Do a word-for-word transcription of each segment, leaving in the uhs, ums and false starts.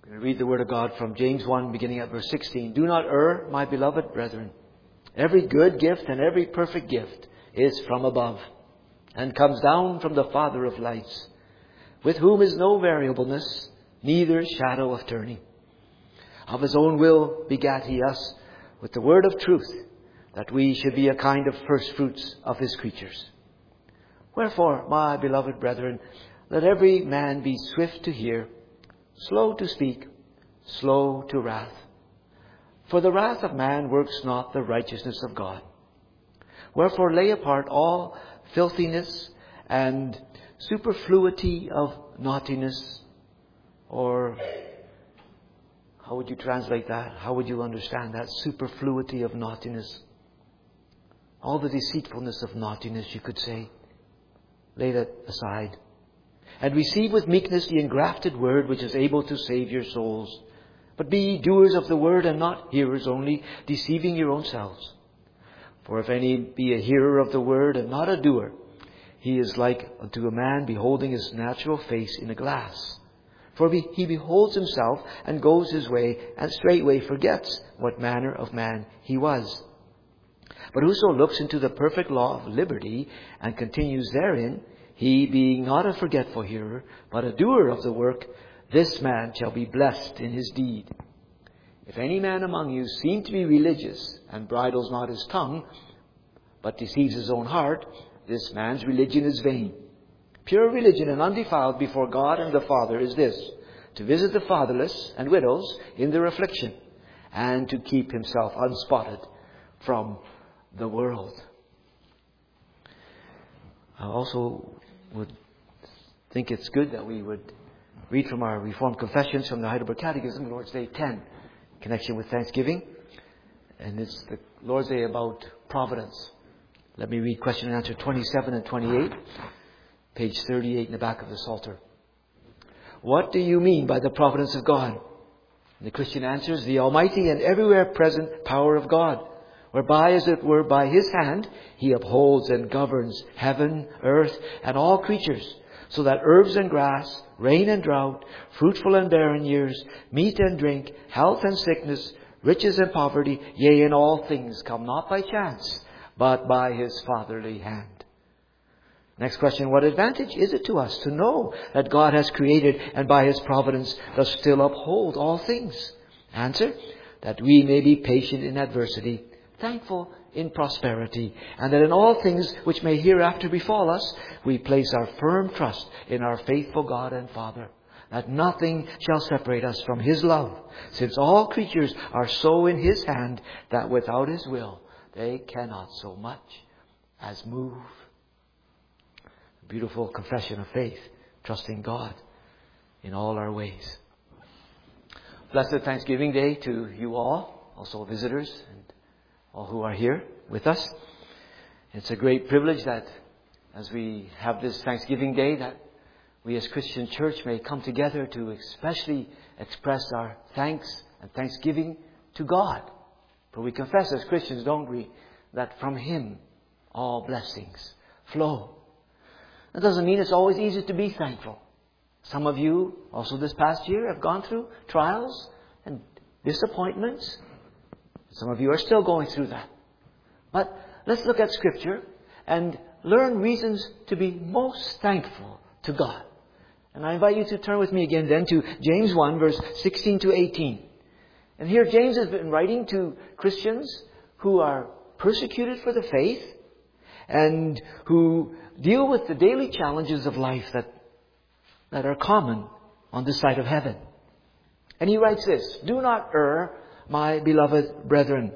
I'm going to read the Word of God from James one, beginning at verse sixteen. Do not err, my beloved brethren. Every good gift and every perfect gift is from above, and comes down from the Father of lights, with whom is no variableness, neither shadow of turning. Of His own will begat He us with the word of truth, that we should be a kind of first fruits of His creatures. Wherefore, my beloved brethren, let every man be swift to hear, slow to speak, slow to wrath. For the wrath of man works not the righteousness of God. Wherefore lay apart all filthiness and superfluity of naughtiness. Or, how would you translate that? How would you understand that? Superfluity of naughtiness. All the deceitfulness of naughtiness, you could say. Lay that aside. And receive with meekness the engrafted word, which is able to save your souls. But be ye doers of the word, and not hearers only, deceiving your own selves. For if any be a hearer of the word, and not a doer, he is like unto a man beholding his natural face in a glass. For he beholds himself, and goes his way, and straightway forgets what manner of man he was. But whoso looks into the perfect law of liberty, and continues therein, he being not a forgetful hearer, but a doer of the work, this man shall be blessed in his deed. If any man among you seem to be religious, and bridles not his tongue, but deceives his own heart, this man's religion is vain. Pure religion and undefiled before God and the Father is this, to visit the fatherless and widows in their affliction, and to keep himself unspotted from the world. I also would think it's good that we would read from our Reformed Confessions from the Heidelberg Catechism, Lord's Day ten, in connection with Thanksgiving. And it's the Lord's Day about providence. Let me read question and answer twenty-seven and twenty-eight, page thirty-eight in the back of the Psalter. What do you mean by the providence of God? And the Christian answers, the almighty and everywhere present power of God, whereby, as it were, by His hand, He upholds and governs heaven, earth, and all creatures, so that herbs and grass, rain and drought, fruitful and barren years, meat and drink, health and sickness, riches and poverty, yea, in all things come not by chance, but by His fatherly hand. Next question, what advantage is it to us to know that God has created and by His providence does still uphold all things? Answer, that we may be patient in adversity, thankful in prosperity, and that in all things which may hereafter befall us, we place our firm trust in our faithful God and Father, that nothing shall separate us from His love, since all creatures are so in His hand that without His will they cannot so much as move. Beautiful confession of faith, trusting God in all our ways. Blessed Thanksgiving Day to you all, also visitors and all who are here with us. It's a great privilege that as we have this Thanksgiving Day, that we as Christian Church may come together to especially express our thanks and thanksgiving to God. For we confess as Christians, don't we, that from Him all blessings flow. That doesn't mean it's always easy to be thankful. Some of you, also this past year, have gone through trials and disappointments. Some of you are still going through that. But let's look at Scripture and learn reasons to be most thankful to God. And I invite you to turn with me again then to James one, verse sixteen to eighteen. And here James has been writing to Christians who are persecuted for the faith and who deal with the daily challenges of life that, that are common on this side of heaven. And he writes this, do not err, my beloved brethren.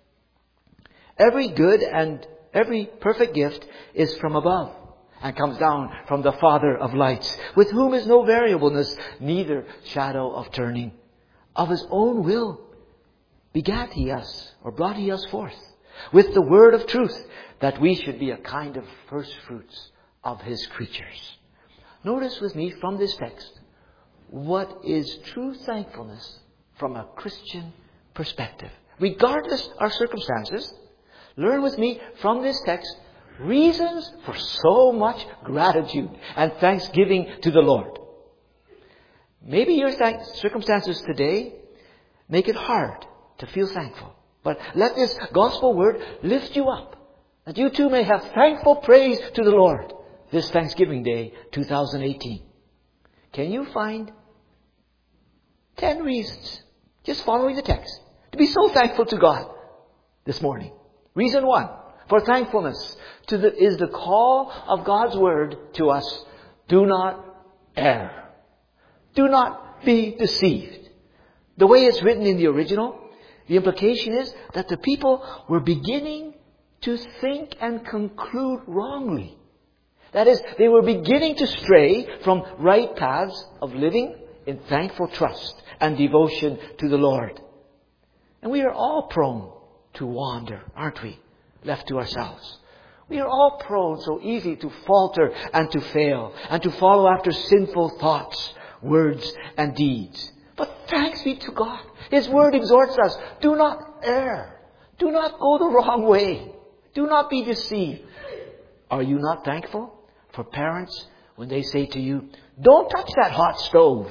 Every good and every perfect gift is from above, and comes down from the Father of lights, with whom is no variableness, neither shadow of turning. Of His own will begat He us, or brought He us forth, with the word of truth, that we should be a kind of first fruits of His creatures. Notice with me from this text, what is true thankfulness from a Christian perspective. Regardless of our circumstances, learn with me from this text reasons for so much gratitude and thanksgiving to the Lord. Maybe your thank- circumstances today make it hard to feel thankful. But let this gospel word lift you up, that you too may have thankful praise to the Lord this Thanksgiving Day, two thousand eighteen. Can you find ten reasons, just following the text, to be so thankful to God this morning? Reason one for thankfulness to the, is the call of God's word to us. Do not err. Do not be deceived. The way it's written in the original, the implication is that the people were beginning to think and conclude wrongly. That is, they were beginning to stray from right paths of living in thankful trust and devotion to the Lord. And we are all prone to wander, aren't we? Left to ourselves. We are all prone so easy to falter and to fail and to follow after sinful thoughts, words and deeds. But thanks be to God. His word exhorts us. Do not err. Do not go the wrong way. Do not be deceived. Are you not thankful for parents when they say to you, don't touch that hot stove.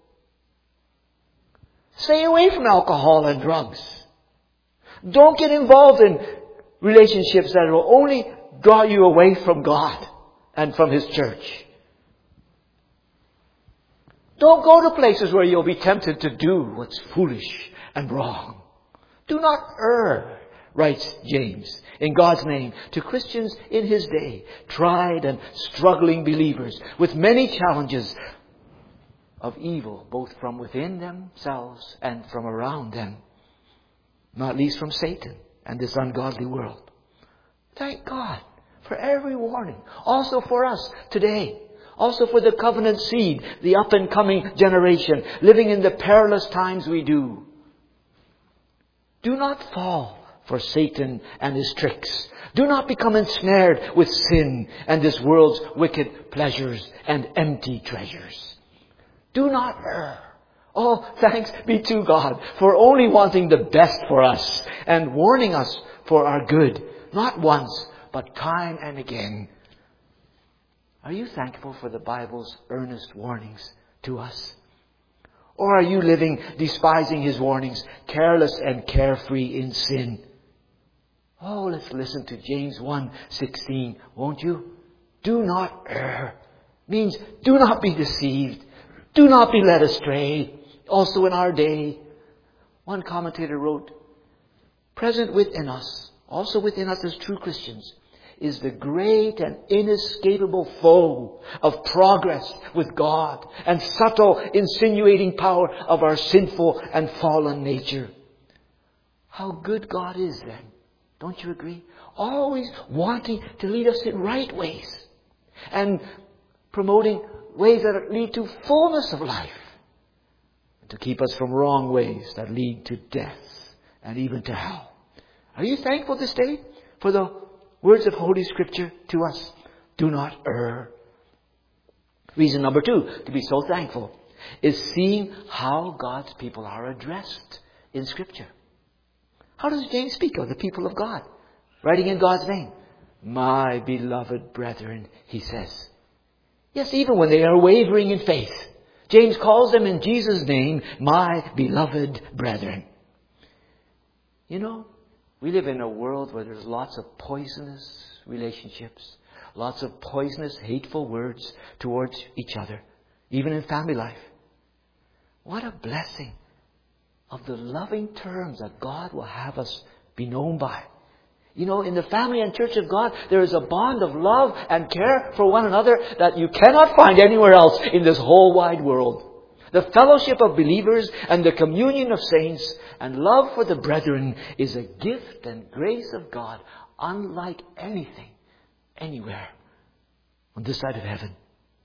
Stay away from alcohol and drugs. Don't get involved in relationships that will only draw you away from God and from His church. Don't go to places where you'll be tempted to do what's foolish and wrong. Do not err, writes James, in God's name, to Christians in his day, tried and struggling believers with many challenges of evil, both from within themselves and from around them, not least from Satan and this ungodly world. Thank God for every warning. Also for us today. Also for the covenant seed, the up and coming generation, living in the perilous times we do. Do not fall for Satan and his tricks. Do not become ensnared with sin and this world's wicked pleasures and empty treasures. Do not err. Oh, thanks be to God for only wanting the best for us and warning us for our good, not once, but time and again. Are you thankful for the Bible's earnest warnings to us? Or are you living despising His warnings, careless and carefree in sin? Oh, let's listen to James one sixteen, won't you? Do not err. Means do not be deceived. Do not be led astray. Also in our day, one commentator wrote, present within us, also within us as true Christians, is the great and inescapable foe of progress with God and subtle insinuating power of our sinful and fallen nature. How good God is then. Don't you agree? Always wanting to lead us in right ways and promoting ways that lead to fullness of life, and to keep us from wrong ways that lead to death and even to hell. Are you thankful this day for the words of Holy Scripture to us? Do not err. Reason number two to be so thankful is seeing how God's people are addressed in Scripture. How does James speak of the people of God? Writing in God's name. My beloved brethren, he says. Yes, even when they are wavering in faith, James calls them in Jesus' name, my beloved brethren. You know, we live in a world where there's lots of poisonous relationships, lots of poisonous, hateful words towards each other, even in family life. What a blessing of the loving terms that God will have us be known by. You know, in the family and church of God, there is a bond of love and care for one another that you cannot find anywhere else in this whole wide world. The fellowship of believers and the communion of saints and love for the brethren is a gift and grace of God unlike anything, anywhere on this side of heaven.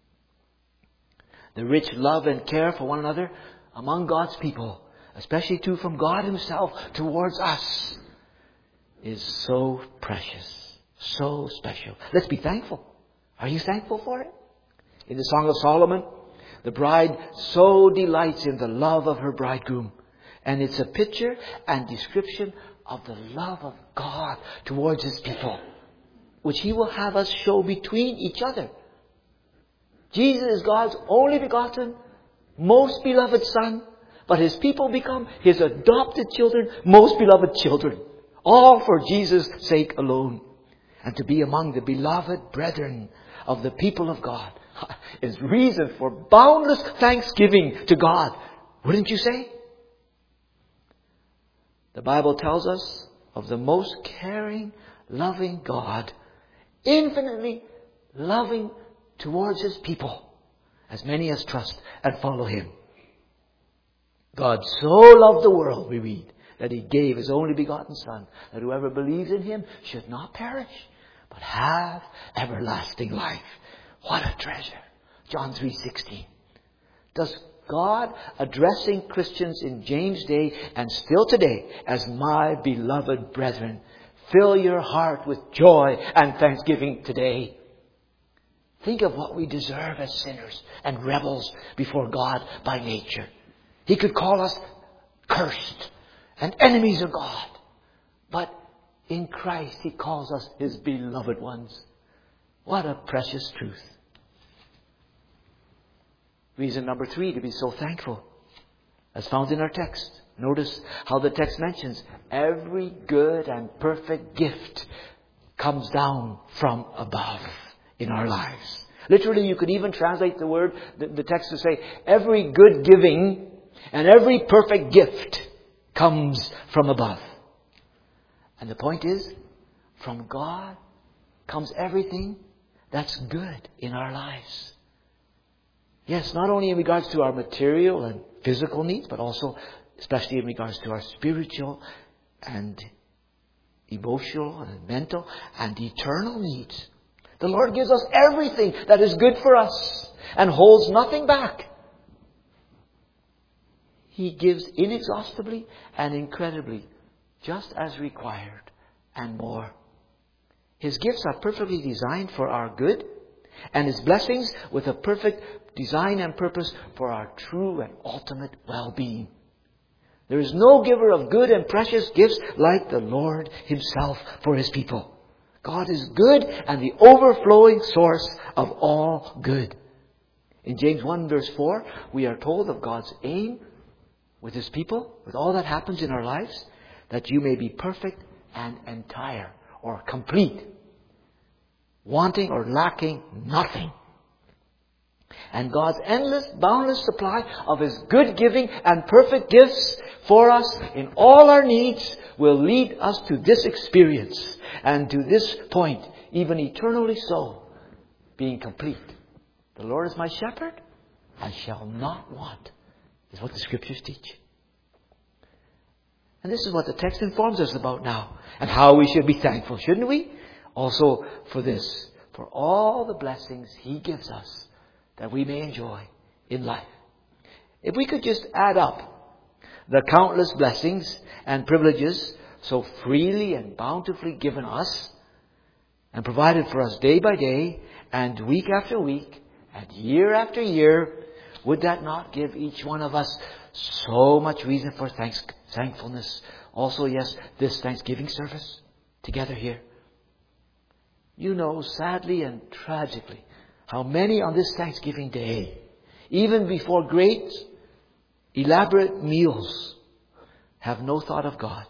The rich love and care for one another among God's people, especially too from God Himself towards us, is so precious, so special. Let's be thankful. Are you thankful for it? In the Song of Solomon, the bride so delights in the love of her bridegroom. And it's a picture and description of the love of God towards His people, which He will have us show between each other. Jesus is God's only begotten most beloved Son, but His people become His adopted children, most beloved children. All for Jesus' sake alone. And to be among the beloved brethren of the people of God is reason for boundless thanksgiving to God. Wouldn't you say? The Bible tells us of the most caring, loving God, infinitely loving towards His people, as many as trust and follow Him. God so loved the world, we read, that He gave His only begotten Son, that whoever believes in Him should not perish, but have everlasting life. What a treasure. John three sixteen. Does God, addressing Christians in James' day and still today as my beloved brethren, fill your heart with joy and thanksgiving today? Think of what we deserve as sinners and rebels before God by nature. He could call us cursed and enemies of God. But in Christ He calls us His beloved ones. What a precious truth. Reason number three to be so thankful, as found in our text. Notice how the text mentions every good and perfect gift comes down from above in our lives. Literally, you could even translate the word, the, the text to say, every good giving and every perfect gift comes from above. And the point is, from God comes everything that's good in our lives. Yes, not only in regards to our material and physical needs, but also especially in regards to our spiritual and emotional and mental and eternal needs. The Lord gives us everything that is good for us and holds nothing back. He gives inexhaustibly and incredibly, just as required and more. His gifts are perfectly designed for our good, and His blessings with a perfect design and purpose for our true and ultimate well-being. There is no giver of good and precious gifts like the Lord Himself for His people. God is good and the overflowing source of all good. In James one verse four, we are told of God's aim with His people, with all that happens in our lives, that you may be perfect and entire or complete, wanting or lacking nothing. And God's endless, boundless supply of His good giving and perfect gifts for us in all our needs will lead us to this experience and to this point, even eternally so, being complete. The Lord is my shepherd, I shall not want, is what the Scriptures teach. And this is what the text informs us about now, and how we should be thankful, shouldn't we? Also for this, for all the blessings He gives us that we may enjoy in life. If we could just add up the countless blessings and privileges so freely and bountifully given us and provided for us day by day and week after week and year after year, would that not give each one of us so much reason for thanks, thankfulness? Also, yes, this Thanksgiving service together here. You know, sadly and tragically, how many on this Thanksgiving Day, even before great, elaborate meals, have no thought of God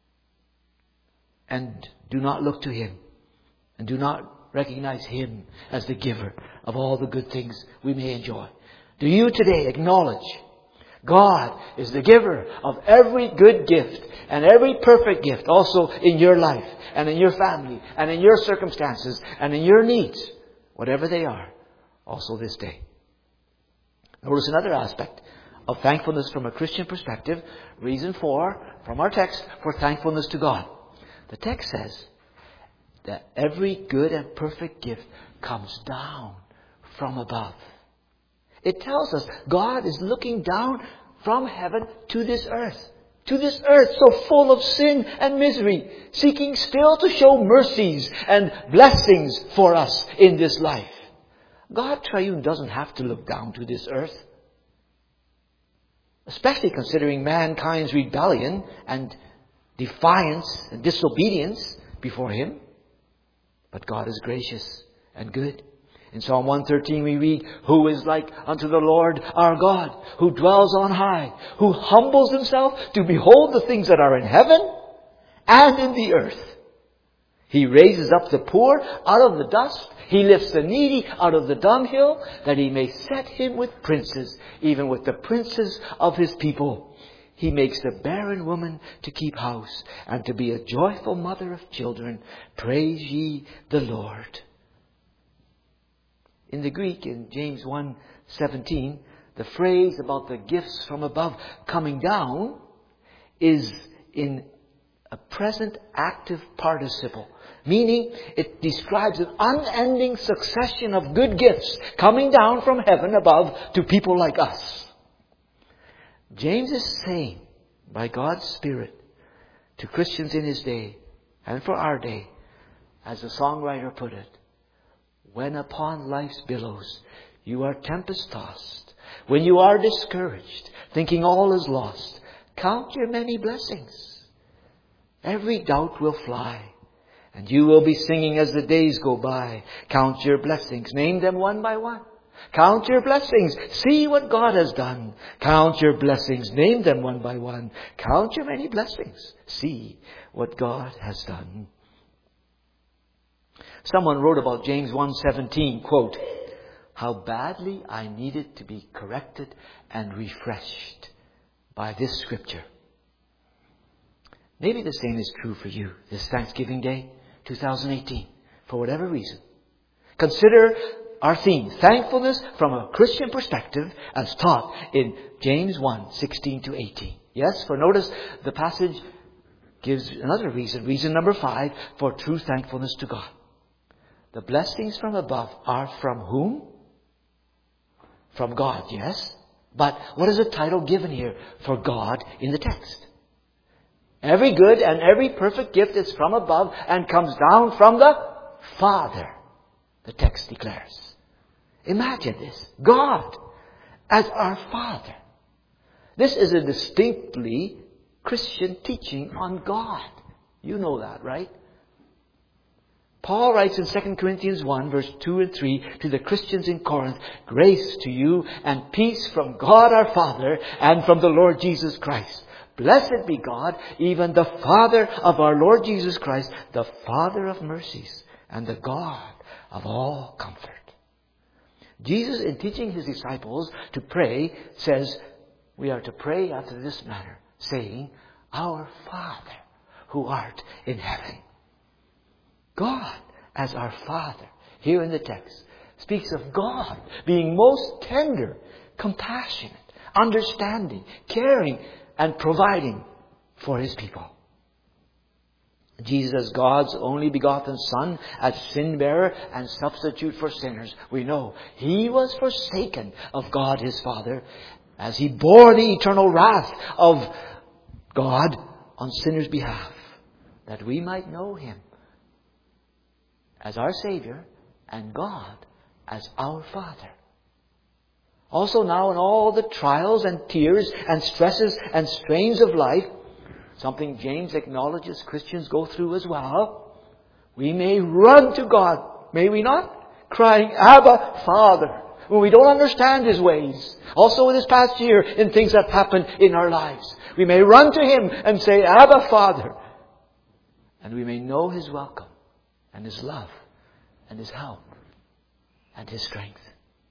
and do not look to Him and do not recognize Him as the giver of all the good things we may enjoy. Do you today acknowledge God is the giver of every good gift and every perfect gift also in your life and in your family and in your circumstances and in your needs, whatever they are, also this day? Notice another aspect of thankfulness from a Christian perspective. Reason for, from our text, for thankfulness to God. The text says that every good and perfect gift comes down from above. It tells us God is looking down from heaven to this earth. To this earth so full of sin and misery, seeking still to show mercies and blessings for us in this life. God Triune doesn't have to look down to this earth, especially considering mankind's rebellion and defiance and disobedience before Him. But God is gracious and good, In Psalm one thirteen we read, "Who is like unto the Lord our God, who dwells on high, who humbles himself to behold the things that are in heaven and in the earth. He raises up the poor out of the dust. He lifts the needy out of the dunghill, that he may set him with princes, even with the princes of his people. He makes the barren woman to keep house, and to be a joyful mother of children. Praise ye the Lord." In the Greek, in James one seventeen, the phrase about the gifts from above coming down is in a present active participle, meaning it describes an unending succession of good gifts coming down from heaven above to people like us. James is saying, by God's Spirit, to Christians in his day, and for our day, as the songwriter put it, when upon life's billows you are tempest-tossed, when you are discouraged, thinking all is lost, count your many blessings. Every doubt will fly, and you will be singing as the days go by. Count your blessings, name them one by one. Count your blessings, see what God has done. Count your blessings, name them one by one. Count your many blessings, see what God has done. Someone wrote about James one seventeen, quote, "How badly I needed to be corrected and refreshed by this scripture." Maybe the same is true for you this Thanksgiving Day, two thousand eighteen, for whatever reason. Consider our theme, thankfulness from a Christian perspective, as taught in James one sixteen to eighteen. Yes, for notice the passage gives another reason, reason number five, for true thankfulness to God. The blessings from above are from whom? From God, yes. But what is the title given here for God in the text? Every good and every perfect gift is from above and comes down from the Father, the text declares. Imagine this. God as our Father. This is a distinctly Christian teaching on God. You know that, right? Paul writes in Second Corinthians one, verse two and three, to the Christians in Corinth, "Grace to you and peace from God our Father and from the Lord Jesus Christ. Blessed be God, even the Father of our Lord Jesus Christ, the Father of mercies and the God of all comfort." Jesus, in teaching his disciples to pray, says we are to pray after this manner, saying, "Our Father who art in heaven." God as our Father, here in the text, speaks of God being most tender, compassionate, understanding, caring, and providing for his people. Jesus, God's only begotten Son, as sin bearer and substitute for sinners, we know he was forsaken of God his Father as he bore the eternal wrath of God on sinners' behalf, that we might know him as our Savior and God as our Father. Also now in all the trials and tears and stresses and strains of life, something James acknowledges Christians go through as well, we may run to God, may we not? Crying, "Abba, Father," when we don't understand his ways. Also in this past year, in things that happen in our lives, we may run to him and say, "Abba, Father." And we may know his welcome and his love and his help and his strength.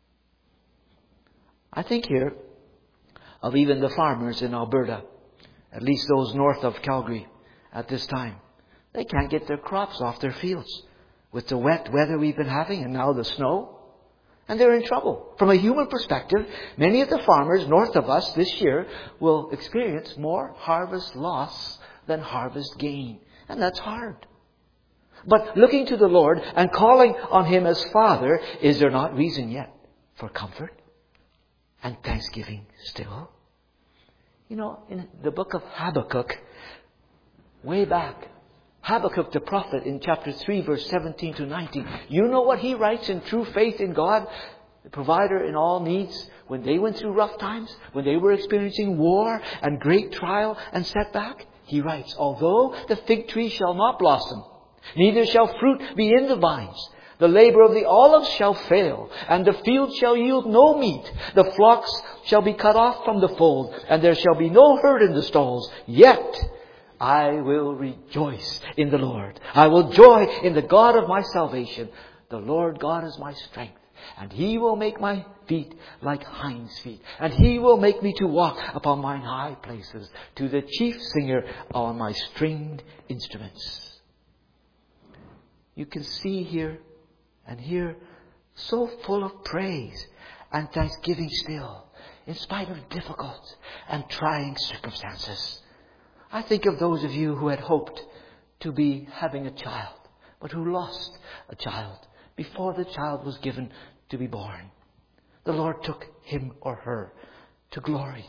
I think here of even the farmers in Alberta, at least those north of Calgary at this time. They can't get their crops off their fields with the wet weather we've been having and now the snow. And they're in trouble. From a human perspective, many of the farmers north of us this year will experience more harvest loss than harvest gain. And that's hard. But looking to the Lord and calling on him as Father, is there not reason yet for comfort and thanksgiving still? You know, in the book of Habakkuk, way back, Habakkuk the prophet in chapter three, verse seventeen to nineteen, you know what he writes in true faith in God, the provider in all needs, when they went through rough times, when they were experiencing war and great trial and setback? He writes, "Although the fig tree shall not blossom, neither shall fruit be in the vines, The labor of the olives shall fail, and the field shall yield no meat. The flocks shall be cut off from the fold, and there shall be no herd in the stalls. Yet I will rejoice in the Lord. I will joy in the God of my salvation. The Lord God is my strength, and He will make my feet like hinds' feet, and He will make me to walk upon mine high places, to the chief singer on my stringed instruments. You can see here and here, so full of praise and thanksgiving still, in spite of difficult and trying circumstances. I think of those of you who had hoped to be having a child, but who lost a child before the child was given to be born. The Lord took him or her to glory.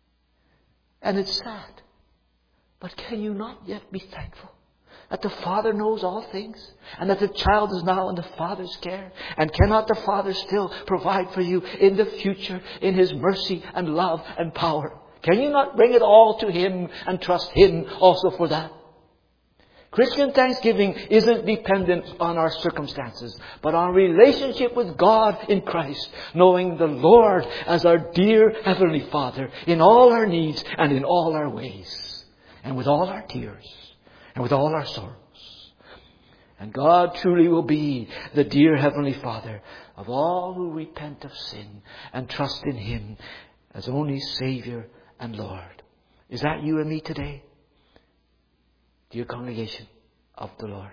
And it's sad. But can you not yet be thankful that the Father knows all things, and that the child is now in the Father's care? And cannot the Father still provide for you in the future in His mercy and love and power? Can you not bring it all to Him and trust Him also for that? Christian thanksgiving isn't dependent on our circumstances, but on relationship with God in Christ, knowing the Lord as our dear Heavenly Father in all our needs and in all our ways, and with all our tears, and with all our sorrows. And God truly will be the dear Heavenly Father of all who repent of sin and trust in Him as only Savior and Lord. Is that you and me today? Dear congregation of the Lord.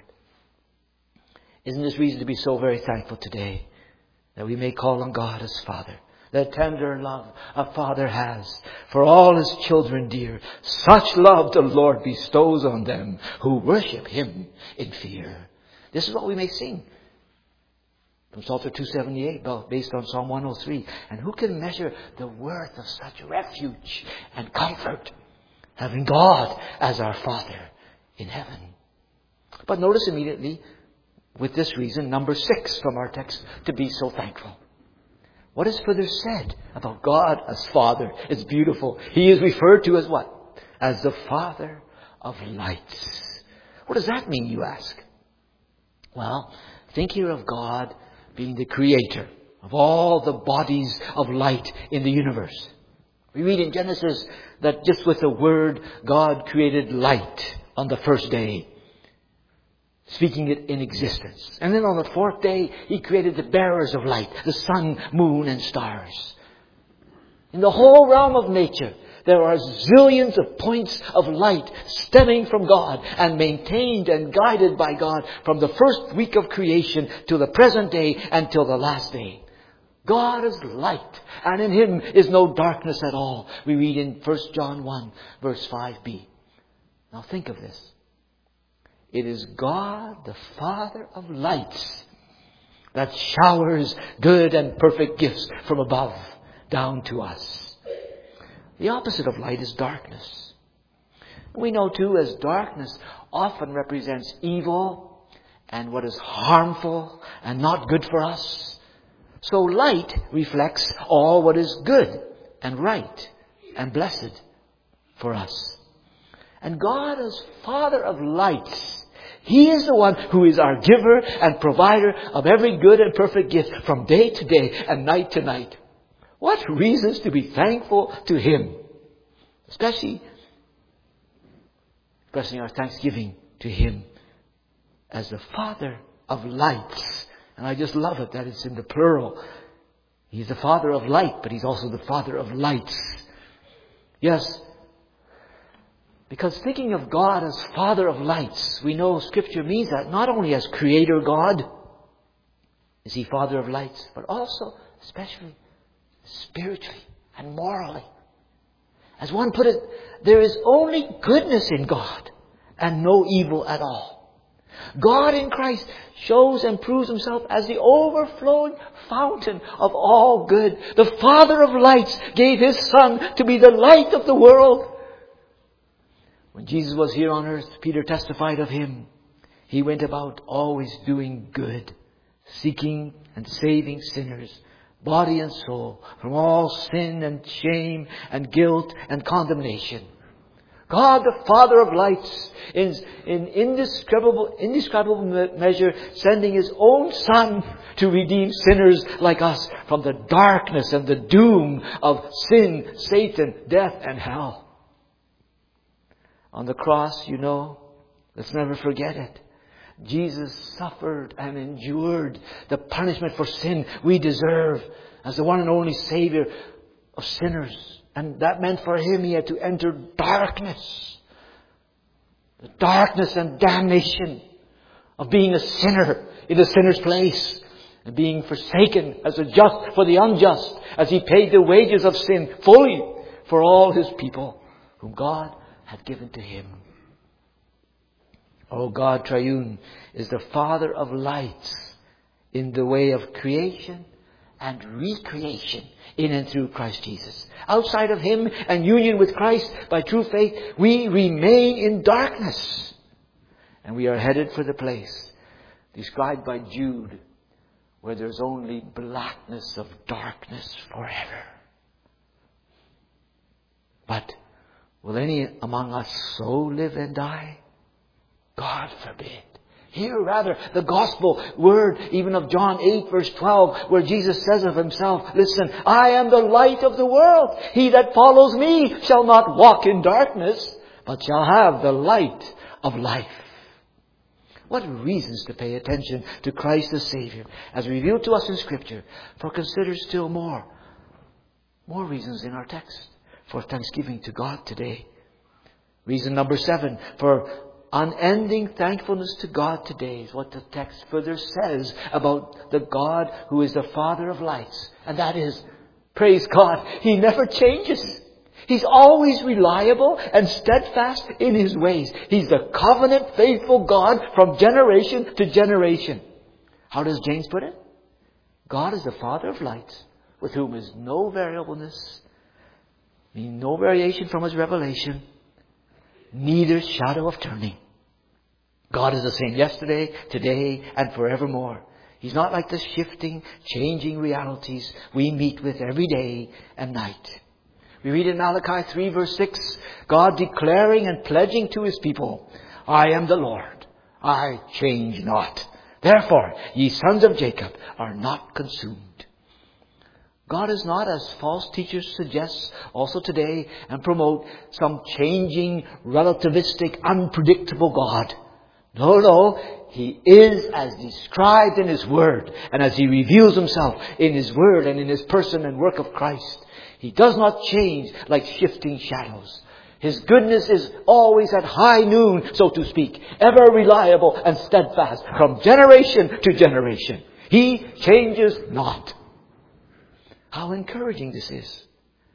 Isn't this reason to be so very thankful today that we may call on God as Father? The tender love a father has for all his children dear. Such love the Lord bestows on them who worship Him in fear. This is what we may sing from Psalter two seventy-eight, based on Psalm one oh three. And who can measure the worth of such refuge and comfort, having God as our Father in heaven? But notice immediately, with this reason, number six from our text, to be so thankful. What is further said about God as Father? It's beautiful. He is referred to as what? As the Father of lights. What does that mean, you ask? Well, think here of God being the creator of all the bodies of light in the universe. We read in Genesis that just with the word, God created light on the first day, speaking it in existence. And then on the fourth day, He created the bearers of light, the sun, moon, and stars. In the whole realm of nature, there are zillions of points of light stemming from God and maintained and guided by God from the first week of creation to the present day and till the last day. God is light, and in Him is no darkness at all. We read in First John one, verse five b. Now think of this. It is God, the Father of lights, that showers good and perfect gifts from above down to us. The opposite of light is darkness. We know too, as darkness often represents evil and what is harmful and not good for us. So light reflects all what is good and right and blessed for us. And God as Father of lights, He is the one who is our giver and provider of every good and perfect gift from day to day and night to night. What reasons to be thankful to Him? Especially expressing our thanksgiving to Him as the Father of lights. And I just love it that it's in the plural. He's the Father of light, but He's also the Father of lights. Yes, because thinking of God as Father of lights, we know Scripture means that not only as Creator God is He Father of lights, but also, especially, spiritually and morally. As one put it, there is only goodness in God and no evil at all. God in Christ shows and proves Himself as the overflowing fountain of all good. The Father of lights gave His Son to be the light of the world. When Jesus was here on earth, Peter testified of Him. He went about always doing good, seeking and saving sinners, body and soul, from all sin and shame and guilt and condemnation. God, the Father of lights, in, in indescribable, indescribable me- measure, sending His own Son to redeem sinners like us from the darkness and the doom of sin, Satan, death, and hell. On the cross, you know, let's never forget it. Jesus suffered and endured the punishment for sin we deserve as the one and only Savior of sinners. And that meant for Him He had to enter darkness. The darkness and damnation of being a sinner in a sinner's place. And being forsaken as a just for the unjust. As He paid the wages of sin fully for all His people whom God had given to Him. Oh, God Triune is the Father of lights in the way of creation and recreation in and through Christ Jesus. Outside of Him and union with Christ by true faith, we remain in darkness. And we are headed for the place described by Jude, where there's only blackness of darkness forever. But will any among us so live and die? God forbid. Hear rather the gospel word even of John eight verse twelve, where Jesus says of Himself, listen, I am the light of the world. He that follows me shall not walk in darkness, but shall have the light of life. What reasons to pay attention to Christ the Savior as revealed to us in Scripture. For consider still more, more reasons in our text for thanksgiving to God today. Reason number seven for unending thankfulness to God today is what the text further says about the God who is the Father of lights. And that is, praise God, He never changes. He's always reliable and steadfast in His ways. He's the covenant faithful God from generation to generation. How does James put it? God is the Father of lights, with whom is no variableness, meaning no variation from His revelation, neither shadow of turning. God is the same yesterday, today, and forevermore. He's not like the shifting, changing realities we meet with every day and night. We read in Malachi three verse six, God declaring and pledging to His people, I am the Lord, I change not. Therefore, ye sons of Jacob are not consumed. God is not, as false teachers suggest also today and promote, some changing, relativistic, unpredictable God. No, no. He is as described in His Word and as He reveals Himself in His Word and in His person and work of Christ. He does not change like shifting shadows. His goodness is always at high noon, so to speak, ever reliable and steadfast from generation to generation. He changes not. How encouraging this is.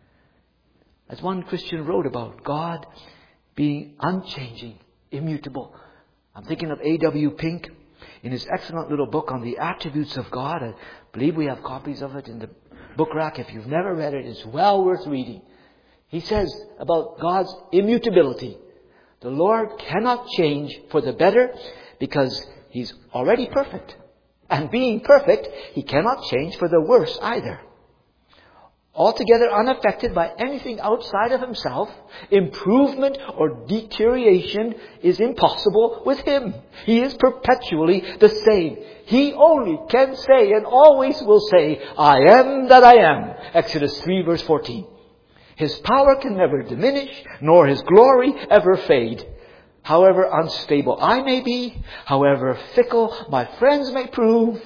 As one Christian wrote about God being unchanging, immutable. I'm thinking of A W Pink in his excellent little book on the attributes of God. I believe we have copies of it in the book rack. If you've never read it, it's well worth reading. He says about God's immutability. The Lord cannot change for the better because He's already perfect. And being perfect, He cannot change for the worse either. Altogether unaffected by anything outside of Himself, improvement or deterioration is impossible with Him. He is perpetually the same. He only can say and always will say, I am that I am. Exodus three verse fourteen. His power can never diminish, nor His glory ever fade. However unstable I may be, however fickle my friends may prove,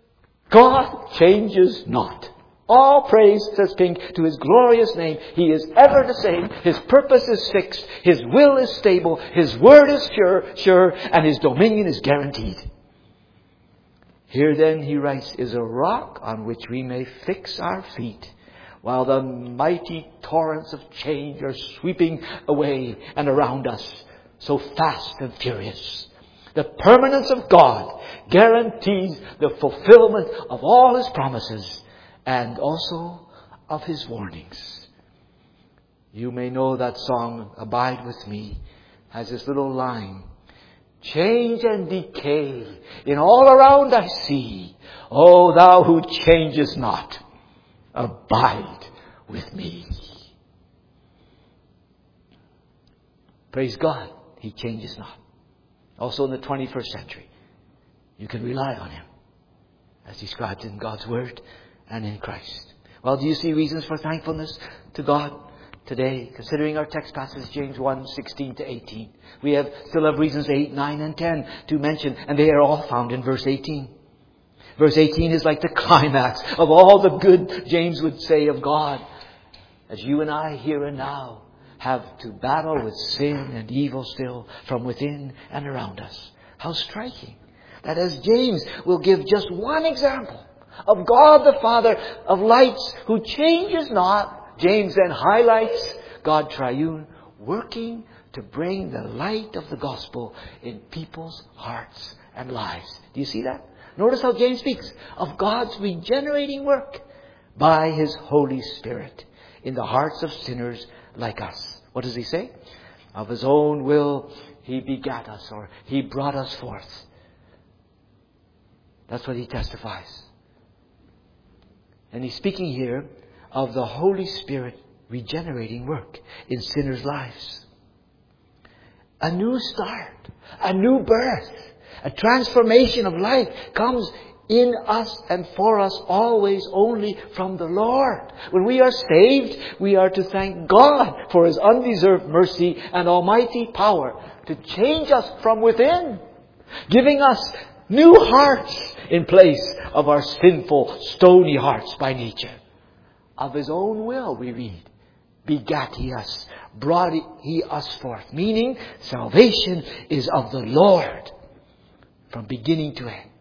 God changes not. All praise, says Pink, to His glorious name. He is ever the same. His purpose is fixed. His will is stable. His word is sure, sure, and His dominion is guaranteed. Here then, he writes, is a rock on which we may fix our feet, while the mighty torrents of change are sweeping away and around us, so fast and furious. The permanence of God guarantees the fulfillment of all His promises, and also of His warnings. You may know that song, Abide With Me, has this little line. Change and decay in all around I see. O Thou who changest not, abide with me. Praise God, He changes not. Also in the twenty-first century, you can rely on Him as described in God's Word and in Christ. Well, do you see reasons for thankfulness to God today? Considering our text passage, James one, sixteen to eighteen. We have still have reasons eight, nine and ten to mention, and they are all found in verse eighteen. Verse eighteen is like the climax of all the good James would say of God. As you and I here and now have to battle with sin and evil still from within and around us. How striking that as James will give just one example of God the Father of lights who changes not, James then highlights God Triune working to bring the light of the gospel in people's hearts and lives. Do you see that? Notice how James speaks of God's regenerating work by His Holy Spirit in the hearts of sinners like us. What does he say? Of His own will He begat us, or He brought us forth. That's what he testifies. And he's speaking here of the Holy Spirit regenerating work in sinners' lives. A new start, a new birth, a transformation of life comes in us and for us always only from the Lord. When we are saved, we are to thank God for His undeserved mercy and almighty power to change us from within, giving us new hearts in place of our sinful, stony hearts by nature. Of His own will, we read, begat He us, brought He us forth. Meaning, salvation is of the Lord from beginning to end.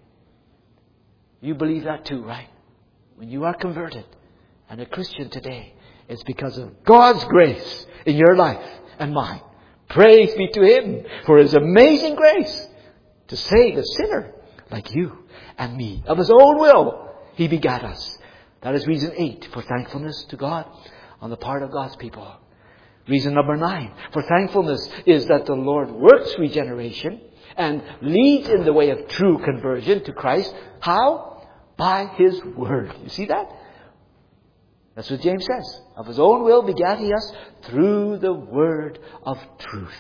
You believe that too, right? When you are converted and a Christian today, it's because of God's grace in your life and mine. Praise be to Him for His amazing grace to save a sinner like you and me. Of His own will, He begat us. That is reason eight for thankfulness to God on the part of God's people. Reason number nine for thankfulness is that the Lord works regeneration and leads in the way of true conversion to Christ. How? By His Word. You see that? That's what James says. Of His own will begat He us through the word of truth.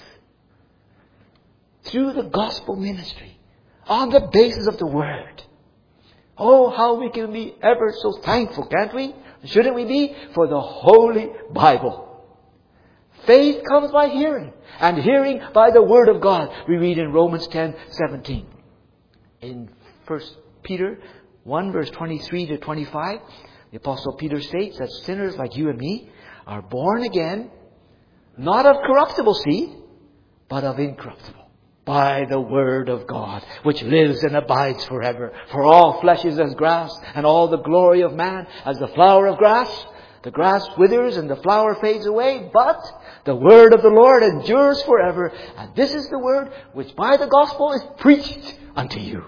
Through the gospel ministry. On the basis of the Word. Oh, how we can be ever so thankful, can't we? Shouldn't we be? For the Holy Bible. Faith comes by hearing, and hearing by the Word of God. We read in Romans ten seventeen. In First Peter one, verse twenty-three to twenty-five, the Apostle Peter states that sinners like you and me are born again, not of corruptible seed, but of incorruptible, by the Word of God, which lives and abides forever. For all flesh is as grass, and all the glory of man as the flower of grass. The grass withers and the flower fades away, but the word of the Lord endures forever. And this is the word which by the gospel is preached unto you.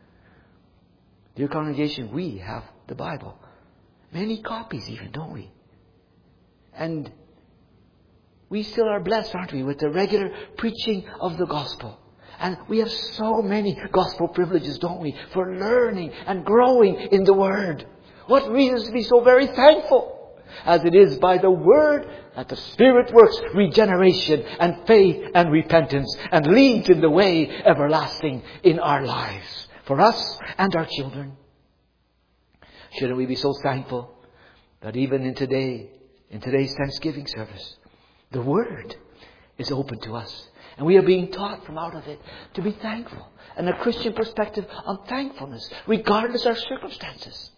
Dear congregation, we have the Bible. Many copies even, don't we? And we still are blessed, aren't we, with the regular preaching of the gospel. And we have so many gospel privileges, don't we, for learning and growing in the Word. What reasons to be so very thankful? As it is by the Word that the Spirit works regeneration and faith and repentance and leads in the way everlasting in our lives. For us and our children. Shouldn't we be so thankful that even in today, in today's Thanksgiving service, the Word is open to us. And we are being taught from out of it to be thankful. And a Christian perspective on thankfulness, regardless of our circumstances.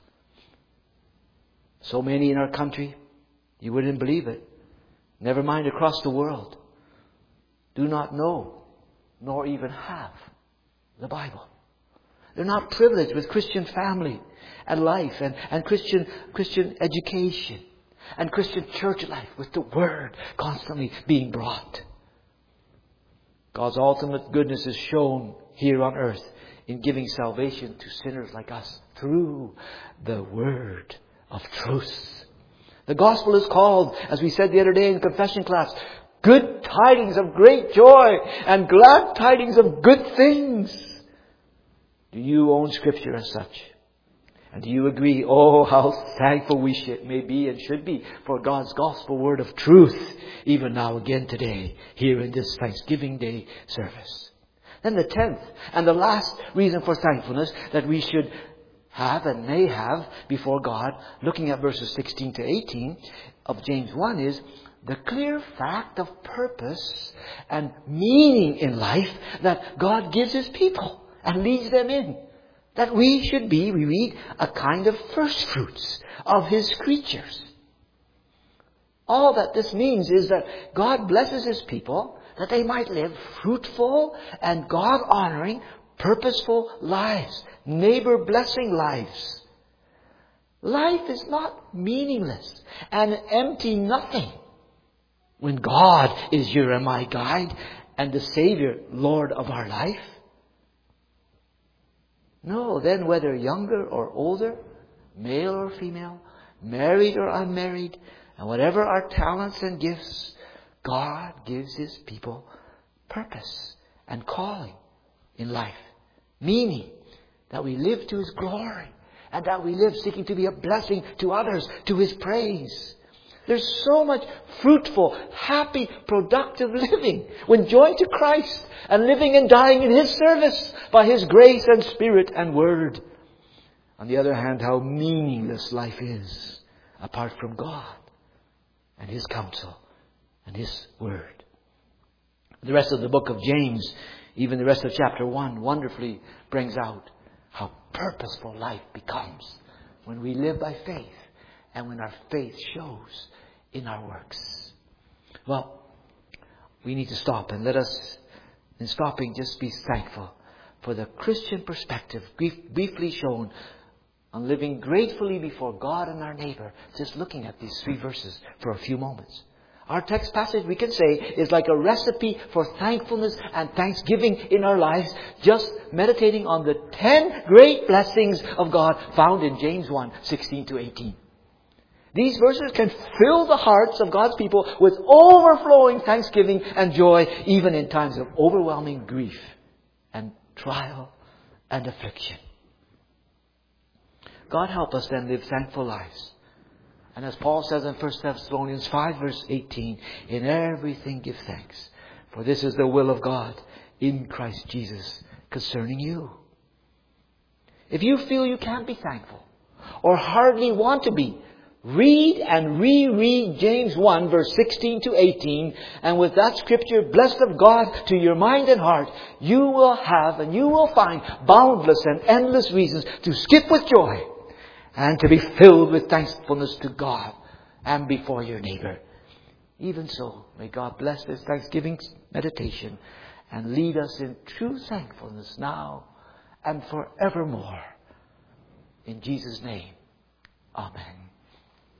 So many in our country, you wouldn't believe it, never mind across the world, do not know nor even have the Bible. They're not privileged with Christian family and life and, and Christian Christian education and Christian church life with the Word constantly being brought. God's ultimate goodness is shown here on earth in giving salvation to sinners like us through the Word of truth. The gospel is called, as we said the other day in confession class, good tidings of great joy and glad tidings of good things. Do you own Scripture as such? And do you agree? Oh, how thankful we should, may be and should be for God's gospel word of truth, even now again today, here in this Thanksgiving Day service. Then the tenth and the last reason for thankfulness that we should have and may have before God, looking at verses sixteen to eighteen of James one, is the clear fact of purpose and meaning in life that God gives His people and leads them in. That we should be, we read, a kind of first fruits of His creatures. All that this means is that God blesses His people that they might live fruitful and God-honoring, purposeful lives, neighbor-blessing lives. Life is not meaningless and empty nothing when God is your and my guide and the Savior, Lord of our life. No, then whether younger or older, male or female, married or unmarried, and whatever our talents and gifts, God gives His people purpose and calling in life. Meaning that we live to His glory and that we live seeking to be a blessing to others, to His praise. There's so much fruitful, happy, productive living when joined to Christ and living and dying in His service by His grace and Spirit and Word. On the other hand, how meaningless life is apart from God and His counsel and His Word. The rest of the book of James, even the rest of chapter one, wonderfully brings out how purposeful life becomes when we live by faith and when our faith shows in our works. Well, we need to stop, and let us, in stopping, just be thankful for the Christian perspective briefly shown on living gratefully before God and our neighbor, just looking at these three verses for a few moments. Our text passage, we can say, is like a recipe for thankfulness and thanksgiving in our lives, just meditating on the ten great blessings of God found in James one, sixteen to eighteen. These verses can fill the hearts of God's people with overflowing thanksgiving and joy, even in times of overwhelming grief and trial and affliction. God help us then live thankful lives. And as Paul says in First Thessalonians five verse eighteen, in everything give thanks, for this is the will of God in Christ Jesus concerning you. If you feel you can't be thankful or hardly want to be, read and reread James one verse sixteen to eighteen, and with that scripture blessed of God to your mind and heart, you will have and you will find boundless and endless reasons to skip with joy and to be filled with thankfulness to God and before your neighbor. Even so, may God bless this Thanksgiving meditation and lead us in true thankfulness now and forevermore. In Jesus' name, amen.